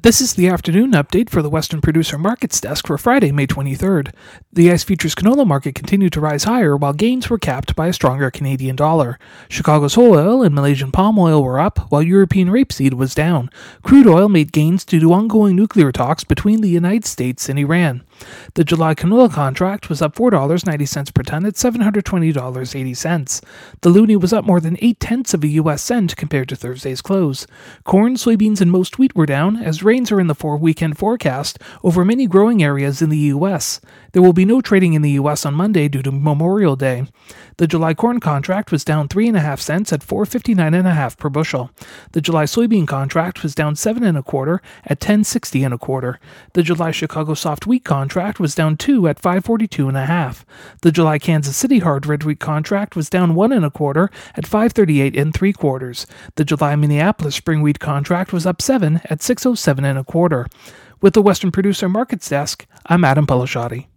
This is the afternoon update for the Western Producer Markets Desk for Friday, May 23rd. The ICE Futures canola market continued to rise higher while gains were capped by a stronger Canadian dollar. Chicago's whole oil and Malaysian palm oil were up, while European rapeseed was down. Crude oil made gains due to ongoing nuclear talks between the United States and Iran. The July canola contract was up $4.90 per ton at $720.80. The loonie was up more than 0.8 of a U.S. cent compared to Thursday's close. Corn, soybeans, and most wheat were down, as rains are in the weekend forecast over many growing areas in the U.S. There will be no trading in the U.S. on Monday due to Memorial Day. The July corn contract was down 3.5 cents at $4.59.5 per bushel. The July soybean contract was down 7.25 at $10.60.25. The July Chicago soft wheat contract was down 2 at $5.42.5. The July Kansas City hard red wheat contract was down 1.25 at $5.38.75. The July Minneapolis spring wheat contract was up 7 at $6.07.25. With the Western Producer Markets Desk, I'm Adam Pelashati.